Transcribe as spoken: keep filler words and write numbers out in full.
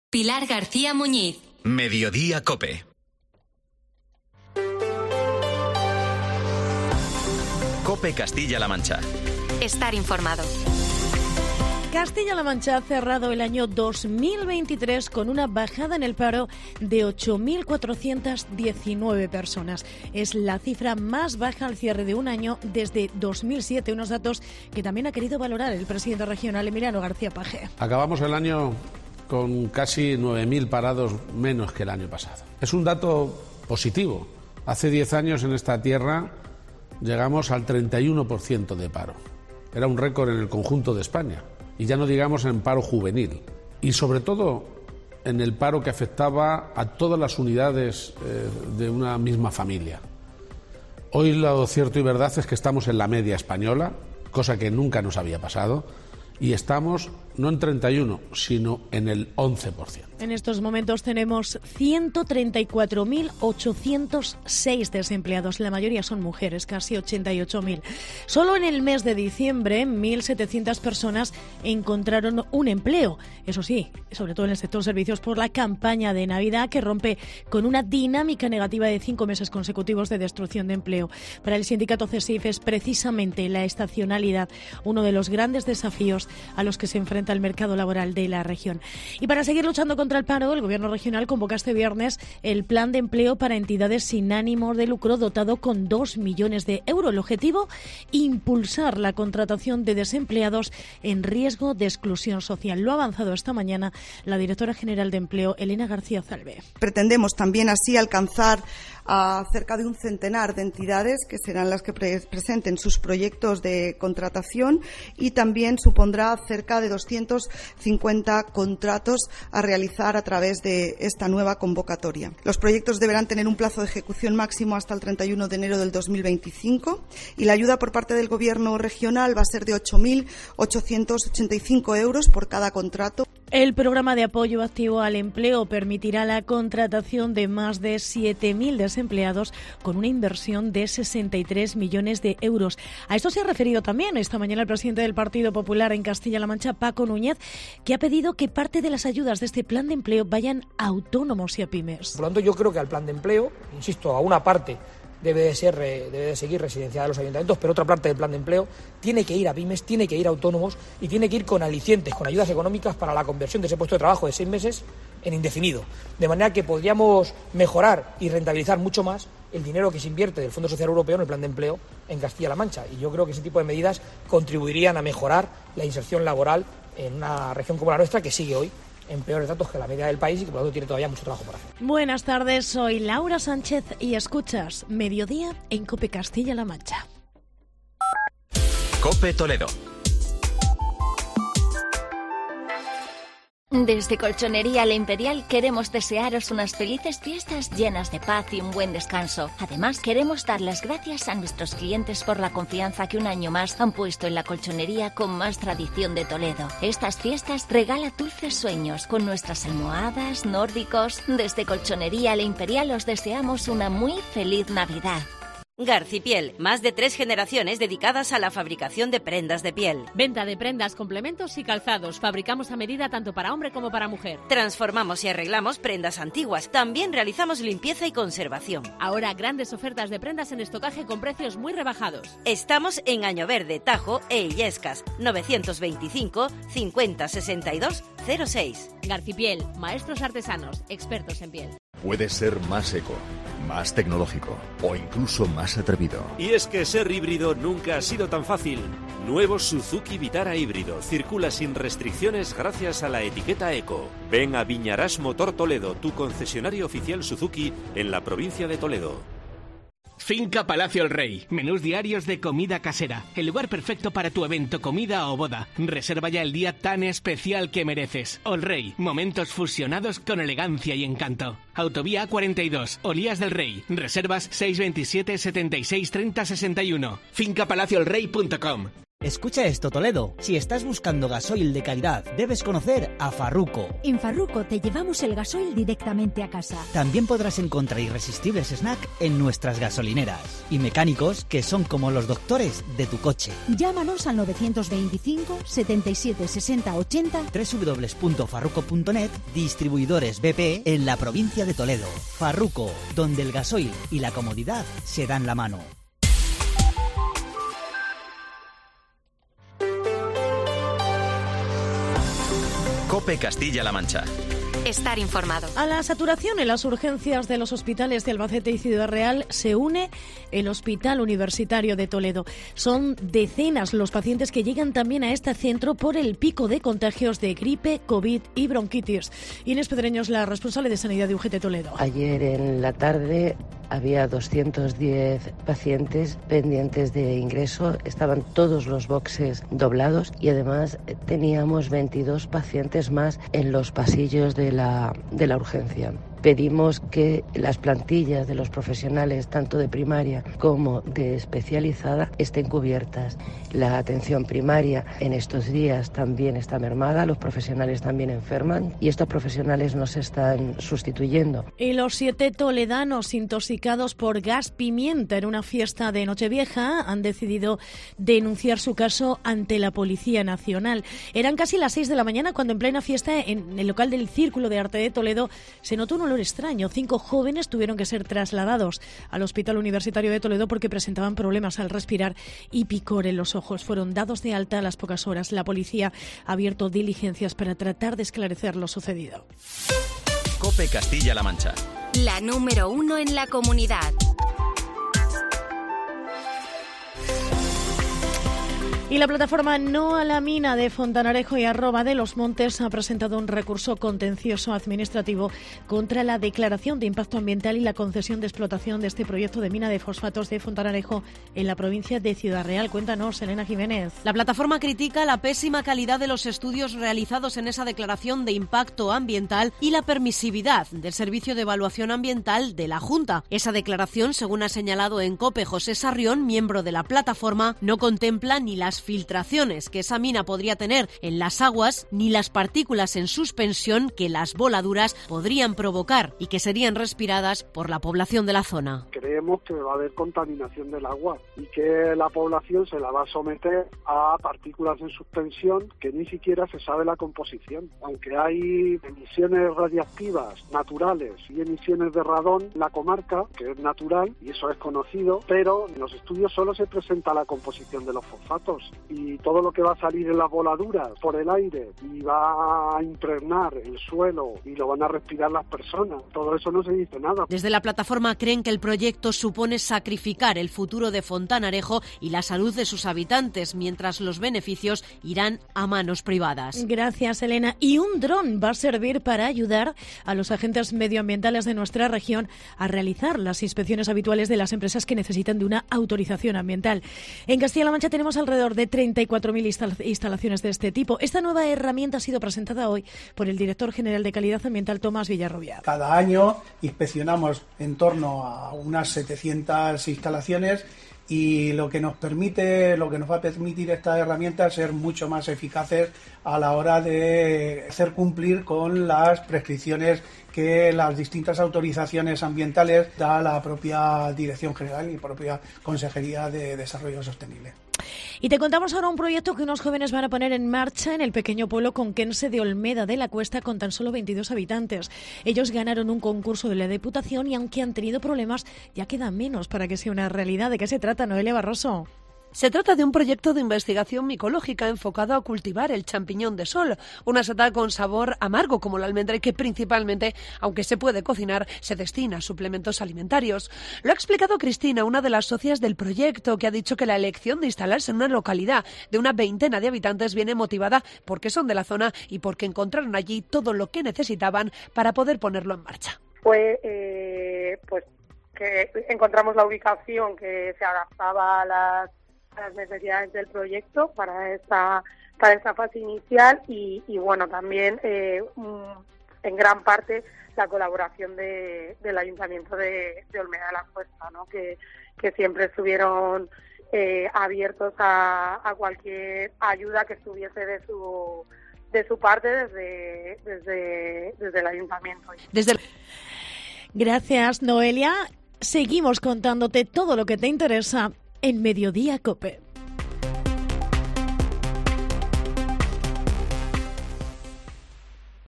Pilar García Muñiz. Mediodía COPE. COPE Castilla-La Mancha. Estar informado. Castilla-La Mancha ha cerrado el año dos mil veintitrés con una bajada en el paro de ocho mil cuatrocientas diecinueve personas. Es la cifra más baja al cierre de un año desde dos mil siete, unos datos que también ha querido valorar el presidente regional Emiliano García Paje. Acabamos el año con casi nueve mil parados menos que el año pasado. Es un dato positivo. Hace diez años en esta tierra llegamos al treinta y uno por ciento de paro. Era un récord en el conjunto de España. Y ya no digamos en paro juvenil. Y sobre todo en el paro que afectaba a todas las unidades eh, de una misma familia. Hoy lo cierto y verdad es que estamos en la media española, cosa que nunca nos había pasado, y estamos no en treinta y uno, sino en el once por ciento. En estos momentos tenemos ciento treinta y cuatro mil ochocientos seis desempleados. La mayoría son mujeres, casi ochenta y ocho mil. Solo en el mes de diciembre, mil setecientas personas encontraron un empleo. Eso sí, sobre todo en el sector servicios, por la campaña de Navidad que rompe con una dinámica negativa de cinco meses consecutivos de destrucción de empleo. Para el sindicato CESIF es precisamente la estacionalidad uno de los grandes desafíos a los que se enfrenta el mercado laboral de la región. Y para seguir luchando contra el paro, el Gobierno regional convoca este viernes el Plan de Empleo para entidades sin ánimo de lucro dotado con dos millones de euros. El objetivo, impulsar la contratación de desempleados en riesgo de exclusión social. Lo ha avanzado esta mañana la directora general de Empleo, Elena García Zalbe. Pretendemos también así alcanzar a cerca de un centenar de entidades que serán las que pre- presenten sus proyectos de contratación y también supondrá cerca de doscientos cincuenta contratos a realizar a través de esta nueva convocatoria. Los proyectos deberán tener un plazo de ejecución máximo hasta el treinta y uno de enero del dos mil veinticinco y la ayuda por parte del Gobierno regional va a ser de ocho mil ochocientos ochenta y cinco euros por cada contrato. El programa de apoyo activo al empleo permitirá la contratación de más de siete mil desempleados con una inversión de sesenta y tres millones de euros. A esto se ha referido también esta mañana el presidente del Partido Popular en Castilla-La Mancha, Paco Núñez, que ha pedido que parte de las ayudas de este plan de empleo vayan a autónomos y a pymes. Por lo tanto, yo creo que al plan de empleo, insisto, a una parte debe de ser debe de seguir residenciada en los ayuntamientos, pero otra parte del plan de empleo tiene que ir a pymes, tiene que ir a autónomos y tiene que ir con alicientes, con ayudas económicas para la conversión de ese puesto de trabajo de seis meses en indefinido. De manera que podríamos mejorar y rentabilizar mucho más el dinero que se invierte del Fondo Social Europeo en el plan de empleo en Castilla-La Mancha. Y yo creo que ese tipo de medidas contribuirían a mejorar la inserción laboral en una región como la nuestra, que sigue hoy en peores datos que la media del país y que por lo tanto tiene todavía mucho trabajo por hacer. Buenas tardes, soy Laura Sánchez y escuchas Mediodía en COPE Castilla-La Mancha. COPE Toledo. Desde Colchonería La Imperial queremos desearos unas felices fiestas llenas de paz y un buen descanso. Además, queremos dar las gracias a nuestros clientes por la confianza que un año más han puesto en la colchonería con más tradición de Toledo. Estas fiestas regala dulces sueños con nuestras almohadas, nórdicos. Desde Colchonería La Imperial os deseamos una muy feliz Navidad. Garcipiel, más de tres generaciones dedicadas a la fabricación de prendas de piel. Venta de prendas, complementos y calzados. Fabricamos a medida tanto para hombre como para mujer. Transformamos y arreglamos prendas antiguas. También realizamos limpieza y conservación. Ahora grandes ofertas de prendas en estocaje con precios muy rebajados. Estamos en Año Verde, Tajo e Illescas. novecientos veinticinco cincuenta sesenta y dos cero seis. Garcipiel, maestros artesanos, expertos en piel. Puede ser más eco, más tecnológico o incluso más atrevido. Y es que ser híbrido nunca ha sido tan fácil. Nuevo Suzuki Vitara híbrido. Circula sin restricciones gracias a la etiqueta Eco. Ven a Viñarás Motor Toledo, tu concesionario oficial Suzuki en la provincia de Toledo. Finca Palacio El Rey. Menús diarios de comida casera. El lugar perfecto para tu evento, comida o boda. Reserva ya el día tan especial que mereces. El Rey. Momentos fusionados con elegancia y encanto. Autovía A cuarenta y dos. Olías del Rey. Reservas seis veintisiete setenta y seis treinta sesenta y uno. finca palacio el rey punto com. Escucha esto, Toledo. Si estás buscando gasoil de calidad, debes conocer a Farruko. En Farruko te llevamos el gasoil directamente a casa. También podrás encontrar irresistibles snacks en nuestras gasolineras. Y mecánicos que son como los doctores de tu coche. Llámanos al novecientos veinticinco, setenta y siete, sesenta, ochenta. doble u doble u doble u punto farruko punto net, distribuidores B P en la provincia de Toledo. Farruko, donde el gasoil y la comodidad se dan la mano. COPE Castilla-La Mancha. Estar informado. A la saturación en las urgencias de los hospitales de Albacete y Ciudad Real se une el Hospital Universitario de Toledo. Son decenas los pacientes que llegan también a este centro por el pico de contagios de gripe, COVID y bronquitis. Inés Pedreño es la responsable de Sanidad de U G T Toledo. Ayer en la tarde había doscientos diez pacientes pendientes de ingreso. Estaban todos los boxes doblados y además teníamos veintidós pacientes más en los pasillos de la, de la urgencia. Pedimos que las plantillas de los profesionales, tanto de primaria como de especializada, estén cubiertas. La atención primaria en estos días también está mermada, los profesionales también enferman y estos profesionales no se están sustituyendo. Y los siete toledanos intoxicados por gas pimienta en una fiesta de Nochevieja han decidido denunciar su caso ante la Policía Nacional. Eran casi las seis de la mañana cuando en plena fiesta en el local del Círculo de Arte de Toledo se notó un olor extraño. Cinco jóvenes tuvieron que ser trasladados al Hospital Universitario de Toledo porque presentaban problemas al respirar y picor en los ojos. Fueron dados de alta a las pocas horas. La policía ha abierto diligencias para tratar de esclarecer lo sucedido. COPE Castilla-La Mancha. La número uno en la comunidad. Y la plataforma No a la Mina de Fontanarejo y Arroba de los Montes ha presentado un recurso contencioso administrativo contra la declaración de impacto ambiental y la concesión de explotación de este proyecto de mina de fosfatos de Fontanarejo en la provincia de Ciudad Real. Cuéntanos, Elena Jiménez. La plataforma critica la pésima calidad de los estudios realizados en esa declaración de impacto ambiental y la permisividad del Servicio de Evaluación Ambiental de la Junta. Esa declaración, según ha señalado en COPE José Sarrión, miembro de la plataforma, no contempla ni las filtraciones que esa mina podría tener en las aguas, ni las partículas en suspensión que las voladuras podrían provocar y que serían respiradas por la población de la zona. Creemos que va a haber contaminación del agua y que la población se la va a someter a partículas en suspensión que ni siquiera se sabe la composición. Aunque hay emisiones radiactivas naturales y emisiones de radón en la comarca, que es natural y eso es conocido, pero en los estudios solo se presenta la composición de los fosfatos. Y todo lo que va a salir en las voladuras por el aire y va a impregnar el suelo y lo van a respirar las personas, todo eso no se dice nada. Desde la plataforma creen que el proyecto supone sacrificar el futuro de Fontanarejo y la salud de sus habitantes, mientras los beneficios irán a manos privadas. Gracias, Elena. Y un dron va a servir para ayudar a los agentes medioambientales de nuestra región a realizar las inspecciones habituales de las empresas que necesitan de una autorización ambiental. En Castilla-La Mancha tenemos alrededor de treinta y cuatro mil instalaciones de este tipo. Esta nueva herramienta ha sido presentada hoy por el director general de Calidad Ambiental, Tomás Villarrubia. Cada año inspeccionamos en torno a unas setecientas instalaciones y lo que nos permite, lo que nos va a permitir esta herramienta es ser mucho más eficaces a la hora de hacer cumplir con las prescripciones que las distintas autorizaciones ambientales da la propia Dirección General y propia Consejería de Desarrollo Sostenible. Y te contamos ahora un proyecto que unos jóvenes van a poner en marcha en el pequeño pueblo conquense de Olmeda de la Cuesta con tan solo veintidós habitantes. Ellos ganaron un concurso de la Diputación y aunque han tenido problemas, ya queda menos para que sea una realidad. ¿De qué se trata, Noelia Barroso? Se trata de un proyecto de investigación micológica enfocado a cultivar el champiñón de sol, una seta con sabor amargo como la almendra y que principalmente, aunque se puede cocinar, se destina a suplementos alimentarios. Lo ha explicado Cristina, una de las socias del proyecto, que ha dicho que la elección de instalarse en una localidad de una veintena de habitantes viene motivada porque son de la zona y porque encontraron allí todo lo que necesitaban para poder ponerlo en marcha. Fue, eh, pues, que encontramos la ubicación que se adaptaba a las las necesidades del proyecto para esta para esta fase inicial y, y bueno también eh, en gran parte la colaboración de, del Ayuntamiento de, de Olmeda de la Cuesta, ¿no? que, que siempre estuvieron eh, abiertos a, a cualquier ayuda que estuviese de su de su parte desde desde desde el ayuntamiento. Desde el... Gracias, Noelia. Seguimos contándote todo lo que te interesa en Mediodía COPE.